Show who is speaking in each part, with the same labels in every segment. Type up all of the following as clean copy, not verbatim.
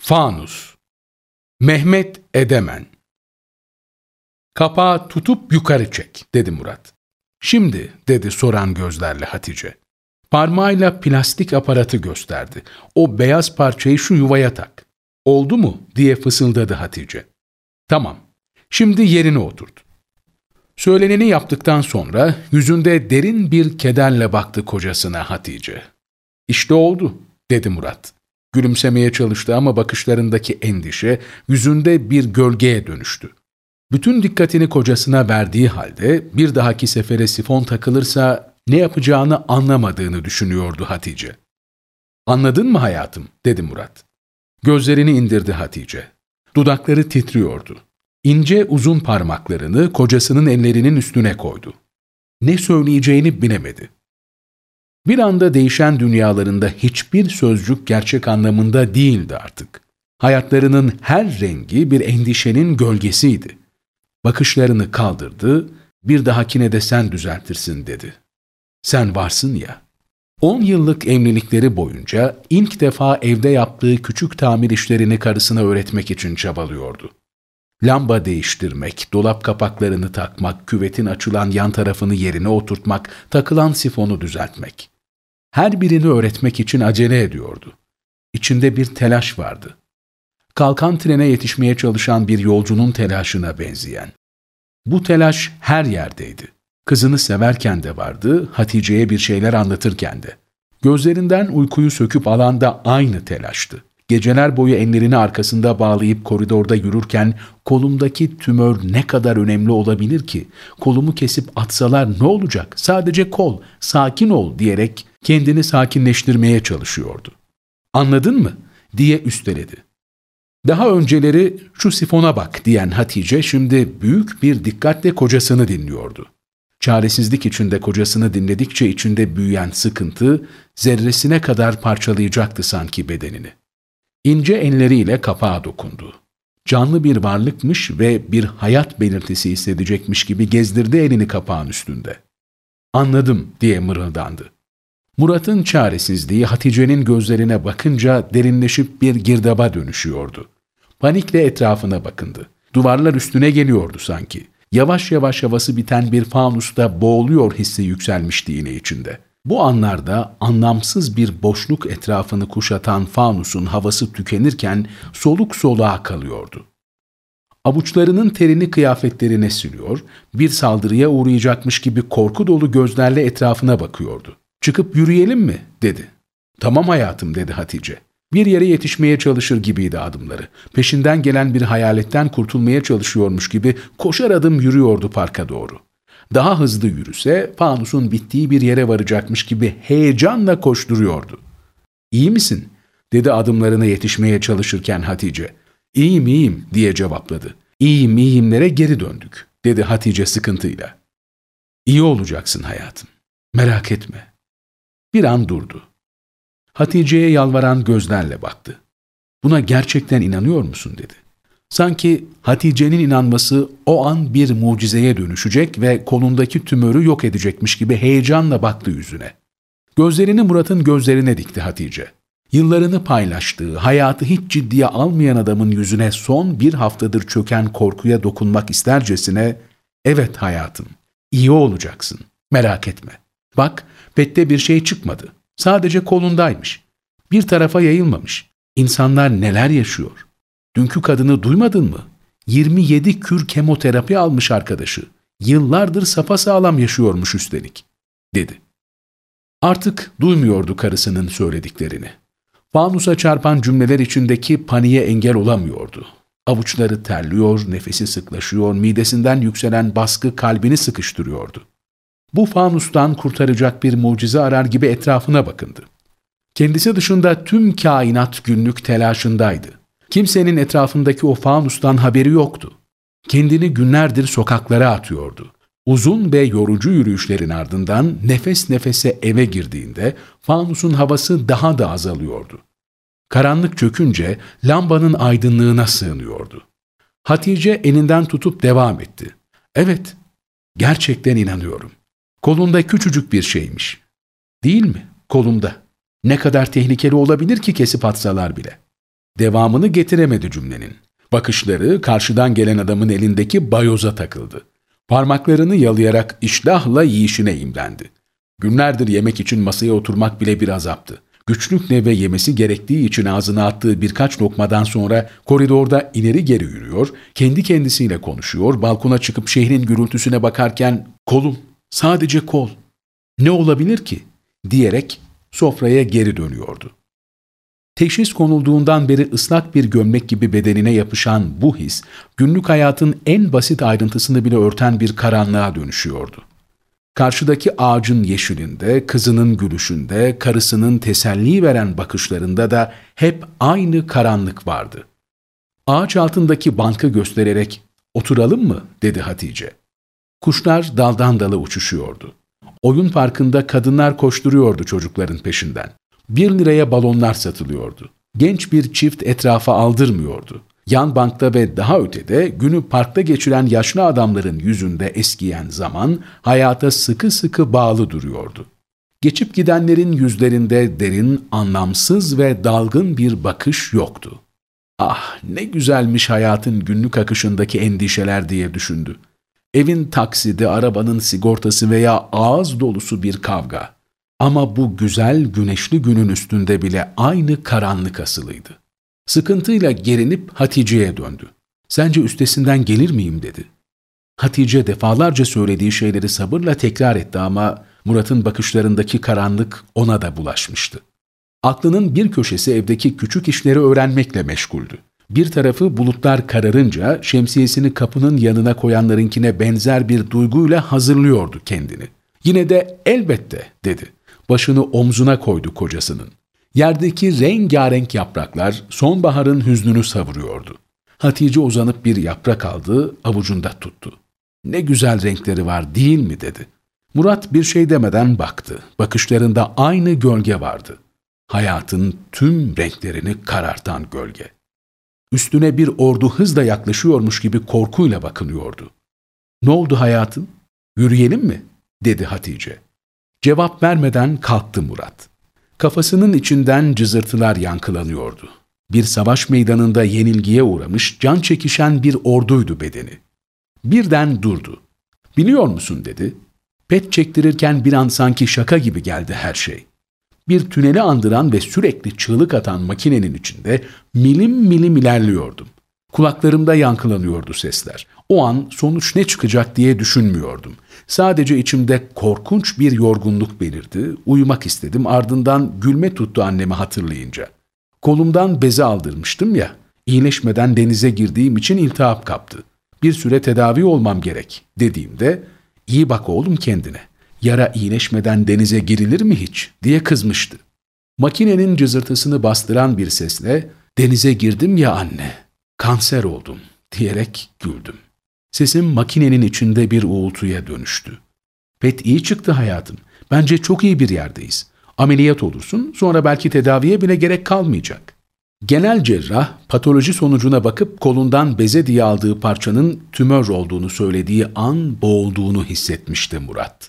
Speaker 1: Fanus. Mehmet Edemen. Kapağı tutup yukarı çek, dedi Murat. Şimdi, dedi soran gözlerle Hatice. Parmağıyla plastik aparatı gösterdi. O beyaz parçayı şu yuvaya tak. Oldu mu, diye fısıldadı Hatice. Tamam, şimdi yerine oturt. Söyleneni yaptıktan sonra yüzünde derin bir kederle baktı kocasına Hatice. İşte oldu, dedi Murat. Gülümsemeye çalıştı ama bakışlarındaki endişe yüzünde bir gölgeye dönüştü. Bütün dikkatini kocasına verdiği halde bir dahaki sefere sifon takılırsa ne yapacağını anlamadığını düşünüyordu Hatice. Anladın mı hayatım, dedi Murat. Gözlerini indirdi Hatice. Dudakları titriyordu. İnce uzun parmaklarını kocasının ellerinin üstüne koydu. Ne söyleyeceğini bilemedi. Bir anda değişen dünyalarında hiçbir sözcük gerçek anlamında değildi artık. Hayatlarının her rengi bir endişenin gölgesiydi. Bakışlarını kaldırdı, bir dahakine de sen düzeltirsin dedi. Sen varsın ya. 10 yıllık evlilikleri boyunca ilk defa evde yaptığı küçük tamir işlerini karısına öğretmek için çabalıyordu. Lamba değiştirmek, dolap kapaklarını takmak, küvetin açılan yan tarafını yerine oturtmak, takılan sifonu düzeltmek. Her birini öğretmek için acele ediyordu. İçinde bir telaş vardı. Kalkan trene yetişmeye çalışan bir yolcunun telaşına benzeyen. Bu telaş her yerdeydi. Kızını severken de vardı, Hatice'ye bir şeyler anlatırken de. Gözlerinden uykuyu söküp alan da aynı telaştı. Geceler boyu ellerini arkasında bağlayıp koridorda yürürken kolumdaki tümör ne kadar önemli olabilir ki? Kolumu kesip atsalar ne olacak? Sadece kol, sakin ol diyerek kendini sakinleştirmeye çalışıyordu. Anladın mı? Diye üsteledi. Daha önceleri şu sifona bak diyen Hatice şimdi büyük bir dikkatle kocasını dinliyordu. Çaresizlik içinde kocasını dinledikçe içinde büyüyen sıkıntı zerresine kadar parçalayacaktı sanki bedenini. İnce elleriyle kapağa dokundu. Canlı bir varlıkmış ve bir hayat belirtisi hissedecekmiş gibi gezdirdi elini kapağın üstünde. Anladım diye mırıldandı. Murat'ın çaresizliği Hatice'nin gözlerine bakınca derinleşip bir girdaba dönüşüyordu. Panikle etrafına bakındı. Duvarlar üstüne geliyordu sanki. Yavaş yavaş havası biten bir fanusta boğuluyor hissi yükselmişti yine içinde. Bu anlarda anlamsız bir boşluk etrafını kuşatan fanusun havası tükenirken soluk soluğa kalıyordu. Avuçlarının terini kıyafetlerine siliyor, bir saldırıya uğrayacakmış gibi korku dolu gözlerle etrafına bakıyordu. "Çıkıp yürüyelim mi?" dedi. "Tamam hayatım," dedi Hatice. Bir yere yetişmeye çalışır gibiydi adımları. Peşinden gelen bir hayaletten kurtulmaya çalışıyormuş gibi koşar adım yürüyordu parka doğru. Daha hızlı yürüse fanusun bittiği bir yere varacakmış gibi heyecanla koşturuyordu. "İyi misin?" dedi adımlarına yetişmeye çalışırken Hatice. "İyiyim, iyiyim," diye cevapladı. "İyiyim, iyiyimlere geri döndük," dedi Hatice sıkıntıyla. "İyi olacaksın hayatım. Merak etme." Bir an durdu. Hatice'ye yalvaran gözlerle baktı. "Buna gerçekten inanıyor musun?" dedi. Sanki Hatice'nin inanması o an bir mucizeye dönüşecek ve kolundaki tümörü yok edecekmiş gibi heyecanla baktı yüzüne. Gözlerini Murat'ın gözlerine dikti Hatice. Yıllarını paylaştığı, hayatı hiç ciddiye almayan adamın yüzüne son bir haftadır çöken korkuya dokunmak istercesine, "Evet hayatım, iyi olacaksın, merak etme. Bak, pette bir şey çıkmadı. Sadece kolundaymış. Bir tarafa yayılmamış. İnsanlar neler yaşıyor? Dünkü kadını duymadın mı? 27 kür kemoterapi almış arkadaşı. Yıllardır sapasağlam yaşıyormuş üstelik," dedi. Artık duymuyordu karısının söylediklerini. Fanusa çarpan cümleler içindeki paniğe engel olamıyordu. Avuçları terliyor, nefesi sıklaşıyor, midesinden yükselen baskı kalbini sıkıştırıyordu. Bu fanustan kurtaracak bir mucize arar gibi etrafına bakındı. Kendisi dışında tüm kainat günlük telaşındaydı. Kimsenin etrafındaki o fanustan haberi yoktu. Kendini günlerdir sokaklara atıyordu. Uzun ve yorucu yürüyüşlerin ardından nefes nefese eve girdiğinde fanusun havası daha da azalıyordu. Karanlık çökünce lambanın aydınlığına sığınıyordu. Hatice elinden tutup devam etti. "Evet, gerçekten inanıyorum. Kolunda küçücük bir şeymiş. Değil mi? Kolumda. Ne kadar tehlikeli olabilir ki kesip atsalar bile. Devamını getiremedi cümlenin. Bakışları karşıdan gelen adamın elindeki bayoza takıldı. Parmaklarını yalayarak iştahla yiyişine imlendi. Günlerdir yemek için masaya oturmak bile bir azaptı. Güçlükle ve yemesi gerektiği için ağzına attığı birkaç lokmadan sonra koridorda ileri geri yürüyor, kendi kendisiyle konuşuyor, balkona çıkıp şehrin gürültüsüne bakarken "Kolum, sadece kol, ne olabilir ki?" diyerek sofraya geri dönüyordu. Teşhis konulduğundan beri ıslak bir gömlek gibi bedenine yapışan bu his, günlük hayatın en basit ayrıntısını bile örten bir karanlığa dönüşüyordu. Karşıdaki ağacın yeşilinde, kızının gülüşünde, karısının teselli veren bakışlarında da hep aynı karanlık vardı. Ağaç altındaki bankı göstererek "Oturalım mı?" dedi Hatice. Kuşlar daldan dala uçuşuyordu. Oyun parkında kadınlar koşturuyordu çocukların peşinden. 1 liraya balonlar satılıyordu. Genç bir çift etrafa aldırmıyordu. Yan bankta ve daha ötede günü parkta geçiren yaşlı adamların yüzünde eskiyen zaman hayata sıkı sıkı bağlı duruyordu. Geçip gidenlerin yüzlerinde derin, anlamsız ve dalgın bir bakış yoktu. Ah, ne güzelmiş hayatın günlük akışındaki endişeler diye düşündü. Evin taksidi, arabanın sigortası veya ağız dolusu bir kavga. Ama bu güzel güneşli günün üstünde bile aynı karanlık asılıydı. Sıkıntıyla gerinip Hatice'ye döndü. "Sence üstesinden gelir miyim?" dedi. Hatice defalarca söylediği şeyleri sabırla tekrar etti ama Murat'ın bakışlarındaki karanlık ona da bulaşmıştı. Aklının bir köşesi evdeki küçük işleri öğrenmekle meşguldü. Bir tarafı bulutlar kararınca şemsiyesini kapının yanına koyanlarınkine benzer bir duyguyla hazırlıyordu kendini. Yine de "Elbette" dedi. Başını omzuna koydu kocasının. Yerdeki rengarenk yapraklar sonbaharın hüznünü savuruyordu. Hatice uzanıp bir yaprak aldı, avucunda tuttu. "Ne güzel renkleri var değil mi?" dedi. Murat bir şey demeden baktı. Bakışlarında aynı gölge vardı. Hayatın tüm renklerini karartan gölge. Üstüne bir ordu hızla yaklaşıyormuş gibi korkuyla bakınıyordu. "Ne oldu hayatım? Yürüyelim mi?" dedi Hatice. Cevap vermeden kalktı Murat. Kafasının içinden cızırtılar yankılanıyordu. Bir savaş meydanında yenilgiye uğramış, can çekişen bir orduydu bedeni. Birden durdu. "Biliyor musun?" dedi. Pet çektirirken bir an sanki şaka gibi geldi her şey. Bir tüneli andıran ve sürekli çığlık atan makinenin içinde milim milim ilerliyordum. Kulaklarımda yankılanıyordu sesler. O an sonuç ne çıkacak diye düşünmüyordum. Sadece içimde korkunç bir yorgunluk belirdi. Uyumak istedim, ardından gülme tuttu annemi hatırlayınca. Kolumdan beze aldırmıştım ya, iyileşmeden denize girdiğim için iltihap kaptı. Bir süre tedavi olmam gerek dediğimde, "İyi bak oğlum kendine, yara iyileşmeden denize girilir mi hiç?" diye kızmıştı. Makinenin cızırtısını bastıran bir sesle, "Denize girdim ya anne, kanser oldum" diyerek güldüm. Sesim makinenin içinde bir uğultuya dönüştü. "Pet iyi çıktı hayatım. Bence çok iyi bir yerdeyiz. Ameliyat olursun, sonra belki tedaviye bile gerek kalmayacak." Genel cerrah, patoloji sonucuna bakıp kolundan beze diye aldığı parçanın tümör olduğunu söylediği an boğulduğunu hissetmişti Murat.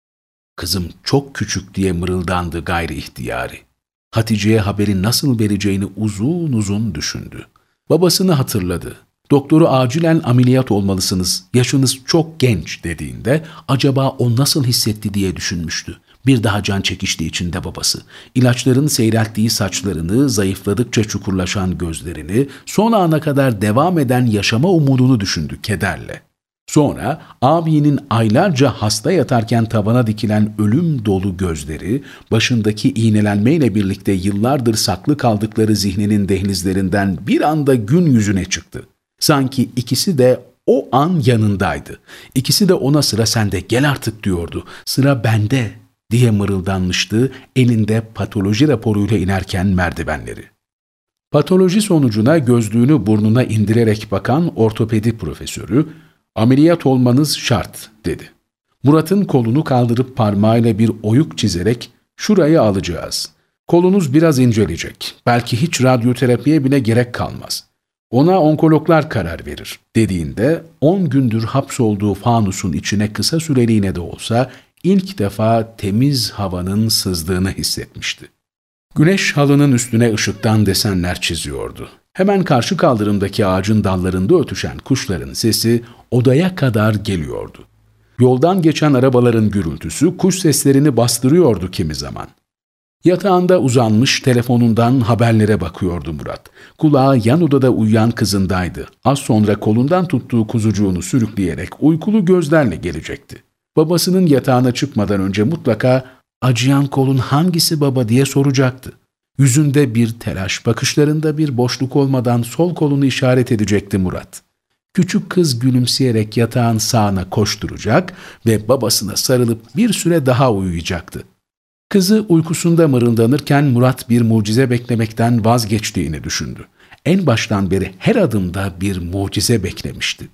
Speaker 1: "Kızım çok küçük" diye mırıldandı gayri ihtiyari. Hatice'ye haberi nasıl vereceğini uzun uzun düşündü. Babasını hatırladı. Doktoru "Acilen ameliyat olmalısınız, yaşınız çok genç" dediğinde acaba o nasıl hissetti diye düşünmüştü. Bir daha can çekişti içinde babası. İlaçların seyrelttiği saçlarını, zayıfladıkça çukurlaşan gözlerini, son ana kadar devam eden yaşama umudunu düşündü kederle. Sonra abinin aylarca hasta yatarken tavana dikilen ölüm dolu gözleri, başındaki iğnelenmeyle birlikte yıllardır saklı kaldıkları zihninin dehlizlerinden bir anda gün yüzüne çıktı. Sanki ikisi de o an yanındaydı. İkisi de ona "Sıra sende, gel artık" diyordu. "Sıra bende" diye mırıldanmıştı elinde patoloji raporuyla inerken merdivenleri. Patoloji sonucuna gözlüğünü burnuna indirerek bakan ortopedi profesörü, "Ameliyat olmanız şart" dedi. Murat'ın kolunu kaldırıp parmağıyla bir oyuk çizerek "Şurayı alacağız. Kolunuz biraz incelecek. Belki hiç radyoterapiye bile gerek kalmaz. Ona onkologlar karar verir" dediğinde 10 gündür hapsolduğu fanusun içine kısa süreliğine de olsa ilk defa temiz havanın sızdığını hissetmişti. Güneş halının üstüne ışıktan desenler çiziyordu. Hemen karşı kaldırımdaki ağacın dallarında ötüşen kuşların sesi odaya kadar geliyordu. Yoldan geçen arabaların gürültüsü kuş seslerini bastırıyordu kimi zaman. Yatağında uzanmış telefonundan haberlere bakıyordu Murat. Kulağı yan odada uyuyan kızındaydı. Az sonra kolundan tuttuğu kuzucuğunu sürükleyerek uykulu gözlerle gelecekti. Babasının yatağına çıkmadan önce mutlaka "Acıyan kolun hangisi baba?" diye soracaktı. Yüzünde bir telaş, bakışlarında bir boşluk olmadan sol kolunu işaret edecekti Murat. Küçük kız gülümseyerek yatağın sağına koşturacak ve babasına sarılıp bir süre daha uyuyacaktı. Kızı uykusunda mırıldanırken Murat bir mucize beklemekten vazgeçtiğini düşündü. En baştan beri her adımda bir mucize beklemişti.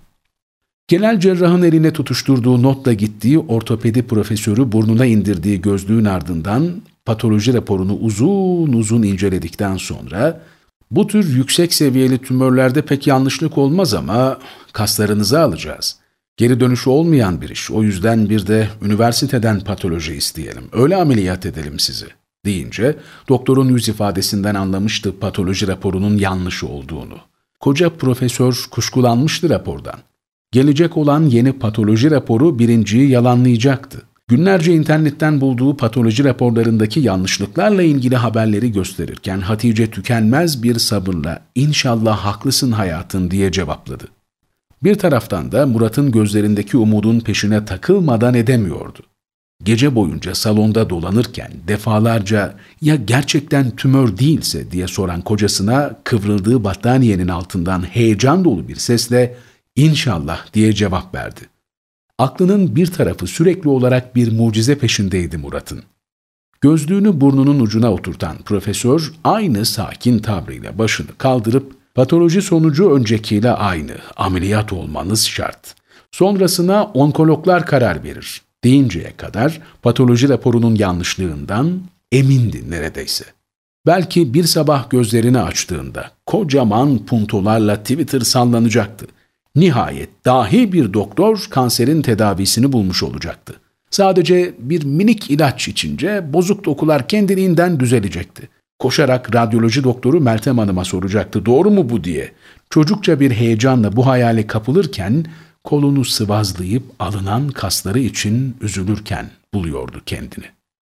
Speaker 1: Genel cerrahın eline tutuşturduğu notla gittiği ortopedi profesörü burnuna indirdiği gözlüğün ardından patoloji raporunu uzun uzun inceledikten sonra "Bu tür yüksek seviyeli tümörlerde pek yanlışlık olmaz ama kaslarınızı alacağız. Geri dönüşü olmayan bir iş. O yüzden bir de üniversiteden patoloji isteyelim. Öyle ameliyat edelim sizi." deyince doktorun yüz ifadesinden anlamıştı patoloji raporunun yanlış olduğunu. Koca profesör kuşkulanmıştı rapordan. Gelecek olan yeni patoloji raporu birinciyi yalanlayacaktı. Günlerce internetten bulduğu patoloji raporlarındaki yanlışlıklarla ilgili haberleri gösterirken Hatice tükenmez bir sabırla "İnşallah haklısın hayatım" diye cevapladı. Bir taraftan da Murat'ın gözlerindeki umudun peşine takılmadan edemiyordu. Gece boyunca salonda dolanırken defalarca "Ya gerçekten tümör değilse?" diye soran kocasına kıvrıldığı battaniyenin altından heyecan dolu bir sesle "İnşallah" diye cevap verdi. Aklının bir tarafı sürekli olarak bir mucize peşindeydi Murat'ın. Gözlüğünü burnunun ucuna oturtan profesör aynı sakin tavrıyla başını kaldırıp "Patoloji sonucu öncekiyle aynı, ameliyat olmanız şart. Sonrasına onkologlar karar verir" deyinceye kadar patoloji raporunun yanlışlığından emindi neredeyse. Belki bir sabah gözlerini açtığında kocaman puntolarla Twitter sallanacaktı. Nihayet dahi bir doktor kanserin tedavisini bulmuş olacaktı. Sadece bir minik ilaç içince bozuk dokular kendiliğinden düzelecekti. Koşarak radyoloji doktoru Meltem Hanım'a soracaktı "Doğru mu bu?" diye. Çocukça bir heyecanla bu hayale kapılırken kolunu sıvazlayıp alınan kasları için üzülürken buluyordu kendini.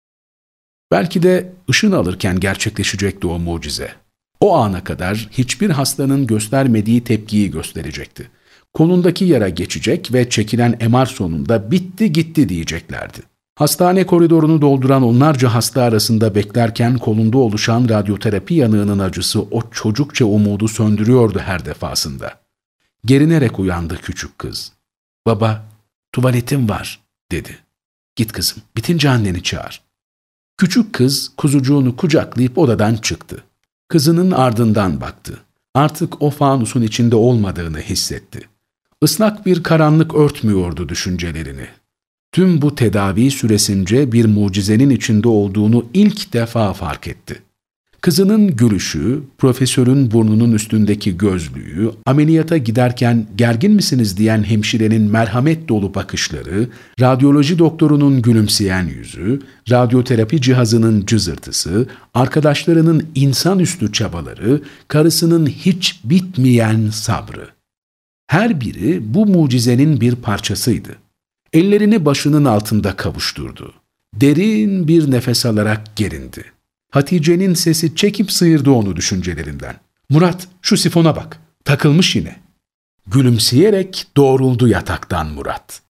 Speaker 1: Belki de ışın alırken gerçekleşecekti o mucize. O ana kadar hiçbir hastanın göstermediği tepkiyi gösterecekti. Kolundaki yara geçecek ve çekilen MR sonunda "Bitti gitti" diyeceklerdi. Hastane koridorunu dolduran onlarca hasta arasında beklerken kolunda oluşan radyoterapi yanığının acısı o çocukça umudu söndürüyordu her defasında. Gerinerek uyandı küçük kız. "Baba, tuvaletim var" dedi. "Git kızım, bitince anneni çağır." Küçük kız kuzucuğunu kucaklayıp odadan çıktı. Kızının ardından baktı. Artık o fanusun içinde olmadığını hissetti. Islak bir karanlık örtmüyordu düşüncelerini. Tüm bu tedavi süresince bir mucizenin içinde olduğunu ilk defa fark etti. Kızının gülüşü, profesörün burnunun üstündeki gözlüğü, ameliyata giderken "Gergin misiniz?" diyen hemşirenin merhamet dolu bakışları, radyoloji doktorunun gülümseyen yüzü, radyoterapi cihazının cızırtısı, arkadaşlarının insanüstü çabaları, karısının hiç bitmeyen sabrı. Her biri bu mucizenin bir parçasıydı. Ellerini başının altında kavuşturdu. Derin bir nefes alarak gerindi. Hatice'nin sesi çekip sıyırdı onu düşüncelerinden. "Murat, şu sifona bak, takılmış yine." Gülümseyerek doğruldu yataktan Murat.